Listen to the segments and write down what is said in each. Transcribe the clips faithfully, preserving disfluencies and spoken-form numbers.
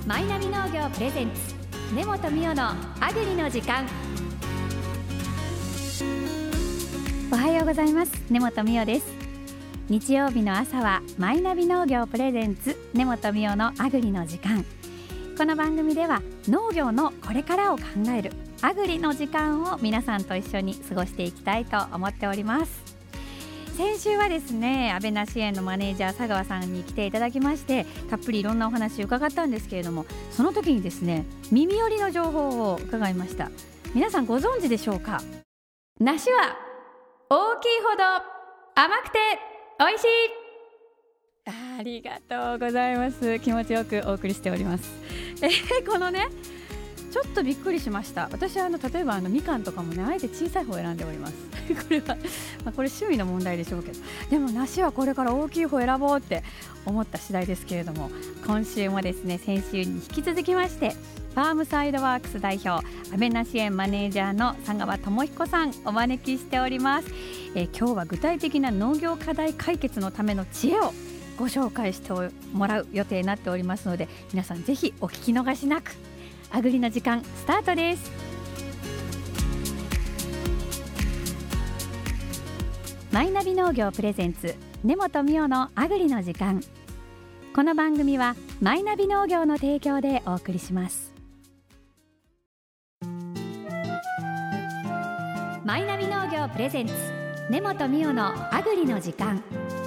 マイナビ農業プレゼンツ根本美代のアグリの時間。おはようございます。根本美代です。日曜日の朝はマイナビ農業プレゼンツ根本美代のアグリの時間。この番組では農業のこれからを考えるアグリの時間を皆さんと一緒に過ごしていきたいと思っております。先週はですね、安倍な支援のマネージャー佐川さんに来ていただきまして、たっぷりいろんなお話を伺ったんですけれども、その時にですね、耳寄りの情報を伺いました。皆さんご存知でしょうか。梨は大きいほど甘くて美味しい。ありがとうございます。気持ちよくお送りしております。えー、このねちょっとびっくりしました。私はあの例えばあのみかんとかもね、あえて小さい方を選んでおりますこれは、まあ、これ趣味の問題でしょうけど、でも梨はこれから大きい方を選ぼうって思った次第ですけれども、今週もですね、先週に引き続きましてファームサイドワークス代表、安倍な支援マネージャーの佐川智彦さんお招きしております。えー、今日は具体的な農業課題解決のための知恵をご紹介してもらう予定になっておりますので、皆さんぜひお聞き逃しなく。アグリの時間スタートです。マイナビ農業プレゼンツ根本美代のアグリの時間。この番組はマイナビ農業の提供でお送りします。マイナビ農業プレゼンツ根本美代のアグリの時間。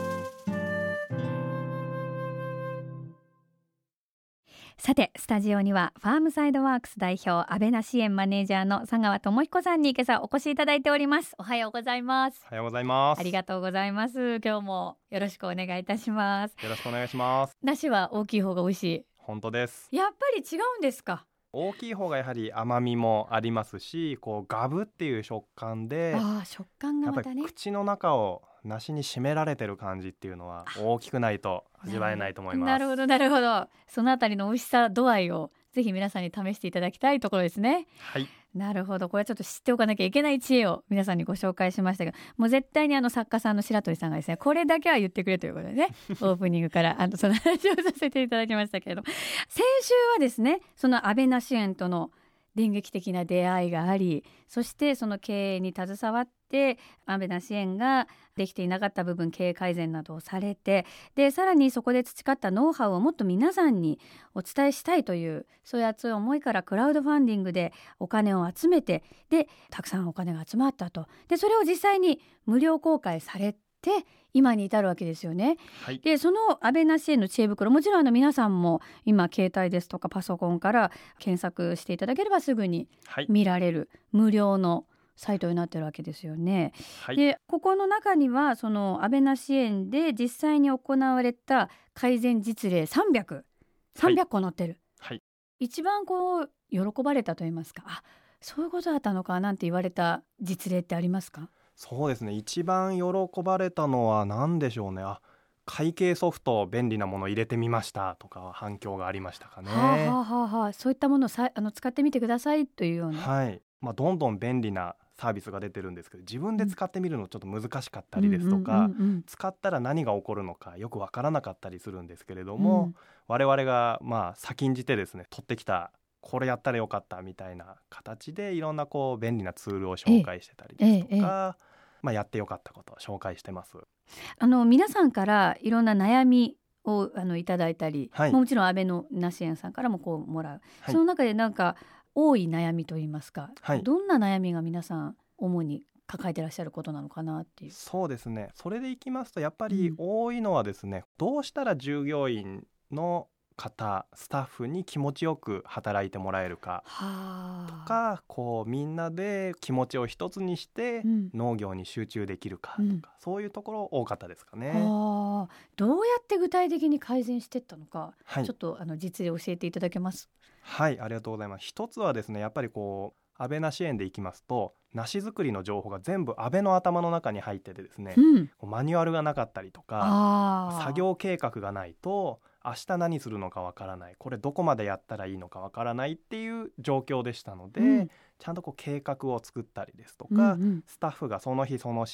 さて、スタジオにはファームサイドワークス代表、安倍な支援マネージャーの佐川智彦さんに今朝お越しいただいております。おはようございます。 おはようございます。 ありがとうございます。今日もよろしくお願いいたします。 よろしくお願いします。 梨は大きい方が美味しい。 本当です。 やっぱり違うんですか。 大きい方がやはり甘みもありますし、こうガブっていう食感で、 あ、食感がまたね、 やっぱり口の中を梨に締められてる感じっていうのは大きくないと味わえないと思います。 なるほどなるほど。そのあたりの美味しさ度合いをぜひ皆さんに試していただきたいところですね。 はい。 なるほど。これはちょっと知っておかなきゃいけない知恵を皆さんにご紹介しましたが、もう絶対にあの作家さんの白鳥さんがですね、これだけは言ってくれということでねオープニングからあのその話をさせていただきましたけれども、先週はですね、その安倍な支援との電撃的な出会いがあり、そしてその経営に携わって安倍な支援ができていなかった部分、経営改善などをされて、でさらにそこで培ったノウハウをもっと皆さんにお伝えしたいという、そういう熱い思いからクラウドファンディングでお金を集めて、でたくさんお金が集まったと。でそれを実際に無料公開されて今に至るわけですよね。 はい、 でその安倍な支援の知恵袋、もちろんあの皆さんも今携帯ですとかパソコンから検索していただければすぐに見られる無料のサイトになってるわけですよね。 はい、 でここの中にはその安倍な支援で実際に行われた改善実例さんびゃく、さんびゃっこ載ってる、 はい、 一番こう喜ばれたと言いますか、あ、そういうことだったのかなんて言われた実例ってありますか。 そうですね、一番喜ばれたのは何でしょうね。あ、会計ソフト便利なもの入れてみましたとか反響がありましたかね。 はあはあはあはあ、そういったものをさあの使ってみてくださいというような、 はい、まあ、どんどん便利なサービスが出てるんですけど、自分で使ってみるのちょっと難しかったりですとか、 うんうんうんうん、 使ったら何が起こるのかよくわからなかったりするんですけれども、 うん、我 々がまあ先んじてですね、取ってきたこれやったらよかったみたいな形でいろんなこう便利なツールを紹介してたりですとか、ええええ、まあ、やってよかったことを紹介してます。 あの皆さんからいろんな悩みをあのいただいたり、はい、もちろん安倍のな支援さんからもこうもらう、はい、その中でなんか多い悩みといいますか、はい、どんな悩みが皆さん主に抱えてらっしゃることなのかなっていう。 そうですね、それでいきますとやっぱり多いのはですね、うん、どうしたら従業員の方スタッフに気持ちよく働いてもらえるかとか、こうみんなで気持ちを一つにして農業に集中できるかとか、うん、そういうところ多かったですかね。 はどうやって具体的に改善していったのか、 はい、 ちょっとあの実例教えていただけます。 はい、ありがとうございます。一つはですね、やっぱりこう安倍な支援でいきますと、梨作りの情報が全部安倍の頭の中に入っててですね、うん、マニュアルがなかったりとか、作業計画がないと明日何するのかわからない、これどこまでやったらいいのかわからないっていう状況でしたので、うん、ちゃんとこう計画を作ったりですとか、うんうん、スタッフがその日その日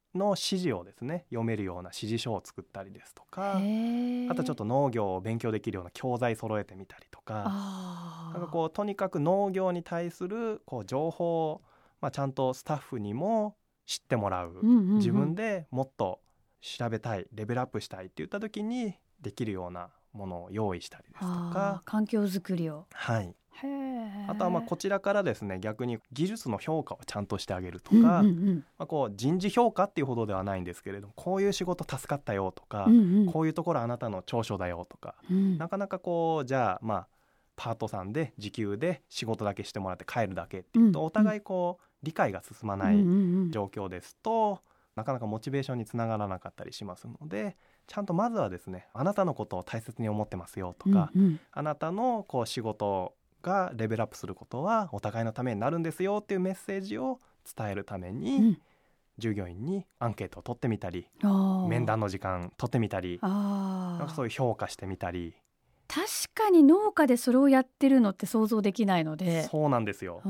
の指示をですね読めるような指示書を作ったりですとか、あとちょっと農業を勉強できるような教材揃えてみたりとか、なんかこうとにかく農業に対するこう情報を、まあ、ちゃんとスタッフにも知ってもらう、うんうんうん、自分でもっと調べたいレベルアップしたいって言った時にできるようなものを用意したりですとか、 環境づくりを、 はい、 へあとはまあこちらからですね逆に技術の評価をちゃんとしてあげるとか、 うんうんうんまあ、こう人事評価っていうほどではないんですけれども、こういう仕事助かったよとか、 うんうん、 こういうところあなたの長所だよとか、 うん、 なかなかこうじゃあまあパートさんで時給で仕事だけしてもらって帰るだけっていうと、うん、お互いこう理解が進まない状況ですと、うんうんうん、なかなかモチベーションにつながらなかったりしますので、ちゃんとまずはですねあなたのことを大切に思ってますよとか、 うんうん、 あなたのこう仕事がレベルアップすることはお互いのためになるんですよっていうメッセージを伝えるために、うん、従業員にアンケートを取ってみたり、面談の時間取ってみたり、なんかそういう評価してみたり。 確かに農家でそれをやってるのって想像できないので。 そうなんですよ、 うん、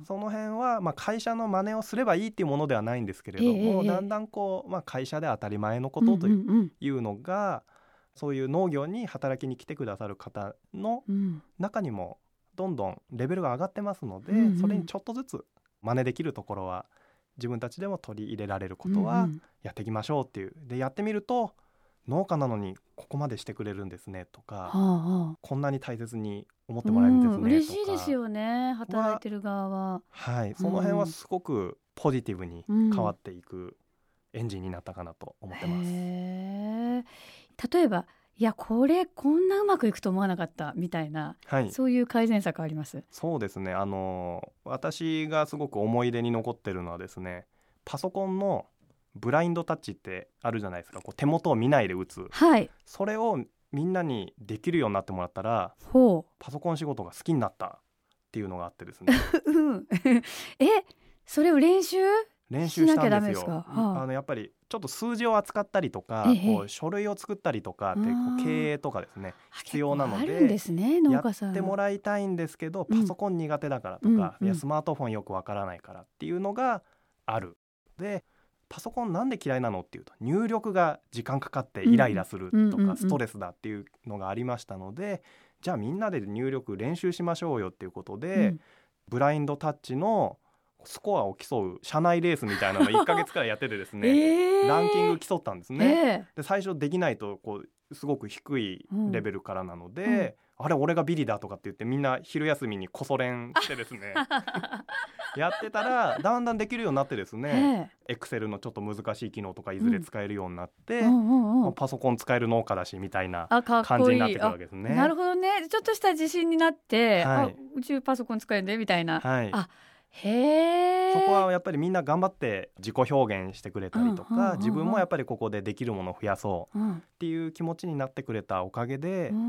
その辺はまあ会社の真似をすればいいっていうものではないんですけれども、えー、だんだんこう、まあ、会社で当たり前のことというのが、うんうんうん、そういう農業に働きに来てくださる方の中にもどんどんレベルが上がってますので、うんうん、それにちょっとずつ真似できるところは自分たちでも取り入れられることはやっていきましょうっていう、でやってみると農家なのにここまでしてくれるんですねとか、はあはあ、こんなに大切に思ってもらえるんですね、うん、 嬉しいですよね働いてる側は、 はい、その辺はすごくポジティブに変わっていくエンジンになったかなと思ってます、 うん、へー、例えばいやこれこんなうまくいくと思わなかったみたいな、はい、そういう改善策あります？ そうですね、あの私がすごく思い出に残ってるのはですね、パソコンのブラインドタッチってあるじゃないですか、こう手元を見ないで打つ、 はい、 それをみんなにできるようになってもらったら、 ほう、 パソコン仕事が好きになったっていうのがあってですね、 うん、えそれを練習練習したんですよ。しなきゃダメですか？ はあ、 あのやっぱりちょっと数字を扱ったりとか、ええ、こう書類を作ったりとかってこう経営とかですね必要なので、 あるんですね、農家さんやってもらいたいんですけど、パソコン苦手だからとか、うんうん、いやスマートフォンよくわからないからっていうのがある。でパソコンなんで嫌いなのっていうと、入力が時間かかってイライラするとかストレスだっていうのがありましたので、じゃあみんなで入力練習しましょうよっていうことで、うん、ブラインドタッチのスコアを競う社内レースみたいなのをいっかげつくらいやっててですね、えー、ランキング競ったんですね、えー、で最初できないとこうすごく低いレベルからなので、うんうん、あれ俺がビリだとかって言ってみんな昼休みにこそ練してですねやってたらだんだんできるようになってですね、エクセルのちょっと難しい機能とかいずれ使えるようになって、うんうんうん、パソコン使える農家だしみたいな感じになってくるわけですね。 なるほどね、ちょっとした自信になって、はい、あうちパソコン使えるんでみたいな、はい、あへー、 そこはやっぱりみんな頑張って自己表現してくれたりとか、うんうんうんうん、自分もやっぱりここでできるものを増やそうっていう気持ちになってくれたおかげで、うん、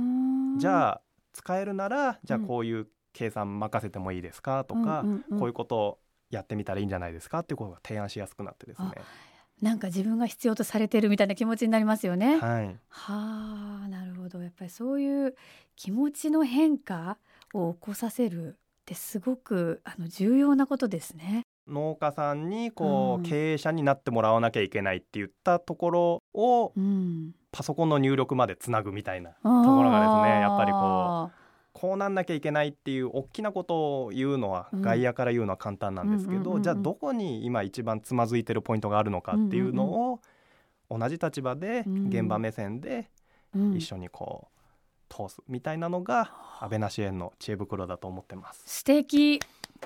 じゃあ使えるならじゃあこういう計算任せてもいいですかとか、うんうんうん、こういうことをやってみたらいいんじゃないですかっていうことが提案しやすくなってですね、 なんか自分が必要とされてるみたいな気持ちになりますよね。 はい、 はあ、なるほど。やっぱりそういう気持ちの変化を起こさせるってすごくあの重要なことですね。 農家さんにこう、うん、経営者になってもらわなきゃいけないって言ったところを、うん、パソコンの入力までつなぐみたいなところがですね、やっぱりこうこうなんなきゃいけないっていう大きなことを言うのは、うん、外野から言うのは簡単なんですけど、うんうんうんうん、じゃあどこに今一番つまずいてるポイントがあるのかっていうのを、うんうんうん、同じ立場で現場目線で一緒にこう通すみたいなのが安倍なし園の知恵袋だと思ってます。 素敵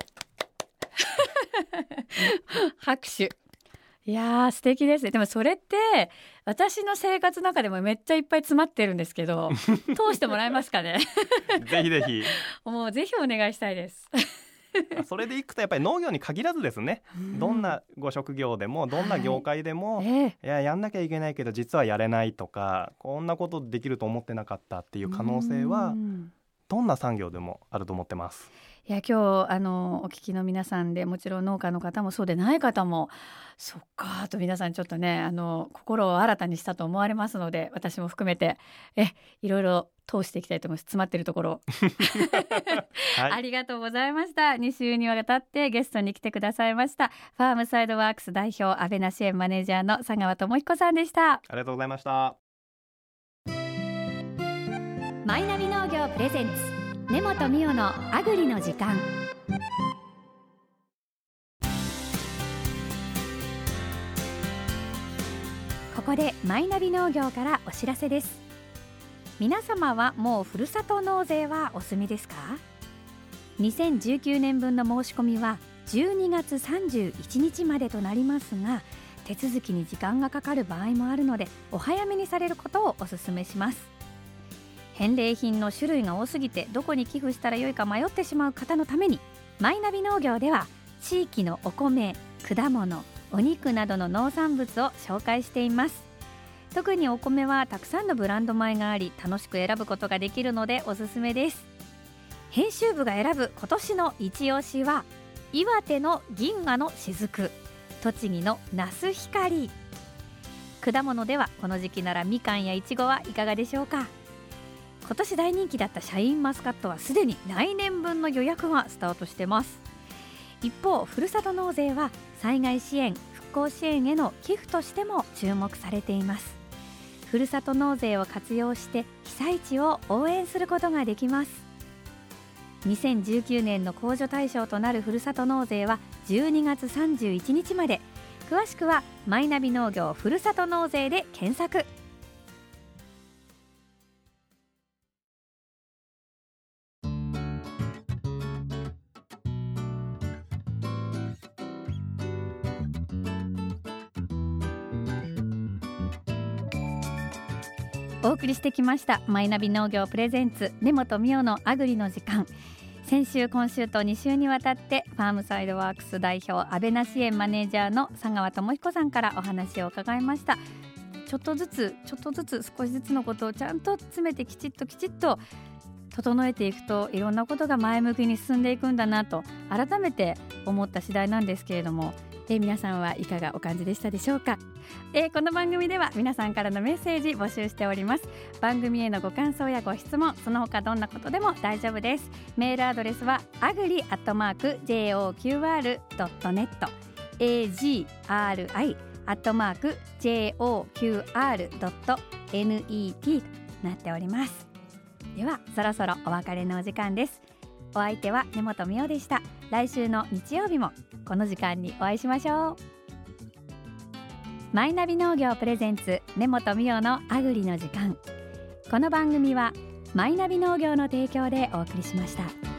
拍手。いやー素敵ですね。でもそれって私の生活の中でもめっちゃいっぱい詰まってるんですけど通してもらえますかねぜひぜひもうぜひお願いしたいですそれでいくとやっぱり農業に限らずですね、うん、どんなご職業でもどんな業界でも、はい、えー、いややんなきゃいけないけど実はやれないとか、こんなことできると思ってなかったっていう可能性はどんな産業でもあると思ってます。 いや今日あのお聞きの皆さんでもちろん農家の方もそうでない方もそっかと皆さんちょっとねあの心を新たにしたと思われますので、私も含めてえいろいろ通していきたいと思います。詰まってるところ、はい、ありがとうございました。に週にわたってゲストに来てくださいましたファームサイドワークス代表安倍名支援マネージャーの佐川智彦さんでした。 ありがとうございました。 マイナビ農業プレゼンツ根本美代のアグリの時間。ここでマイナビ農業からお知らせです。皆様はもうふるさと納税はお済みですか？にせんじゅうきゅうねんぶんの申し込みはじゅうにがつさんじゅういちにちまでとなりますが、手続きに時間がかかる場合もあるのでお早めにされることをお勧めします。返礼品の種類が多すぎてどこに寄付したらよいか迷ってしまう方のために、マイナビ農業では地域のお米、果物、お肉などの農産物を紹介しています。特にお米はたくさんのブランド米があり楽しく選ぶことができるのでおすすめです。編集部が選ぶ今年の一押しは岩手の銀河の雫、栃木の那須光。果物ではこの時期ならみかんやいちごはいかがでしょうか。今年大人気だったシャインマスカットはすでに来年分の予約がスタートしてます。一方ふるさと納税は災害支援復興支援への寄付としても注目されています。ふるさと納税を活用して被災地を応援することができます。にせんじゅうきゅうねんの控除対象となるふるさと納税はじゅうにがつさんじゅういちにちまで。詳しくはマイナビ農業ふるさと納税で検索。お送りしてきましたマイナビ農業プレゼンツ根本美代のアグリの時間。先週今週とに週にわたってファームサイドワークス代表安倍名支援マネージャーの佐川智彦さんからお話を伺いました。ちょっとずつちょっとずつ少しずつのことをちゃんと詰めてきちっときちっと整えていくといろんなことが前向きに進んでいくんだなと改めて思った次第なんですけれども、えー、皆さんはいかがお感じでしたでしょうか。えー、この番組では皆さんからのメッセージ募集しております。番組へのご感想やご質問、その他どんなことでも大丈夫です。メールアドレスは アグリ アットマーク ジェイオーキューアール ドットネット エージーアールアイ アットマーク ジェイオーキューアール ドットネット となっております。ではそろそろお別れのお時間です。お相手は根本美代でした。来週の日曜日もこの時間にお会いしましょう。マイナビ農業プレゼンツ根本美代のアグリの時間。この番組はマイナビ農業の提供でお送りしました。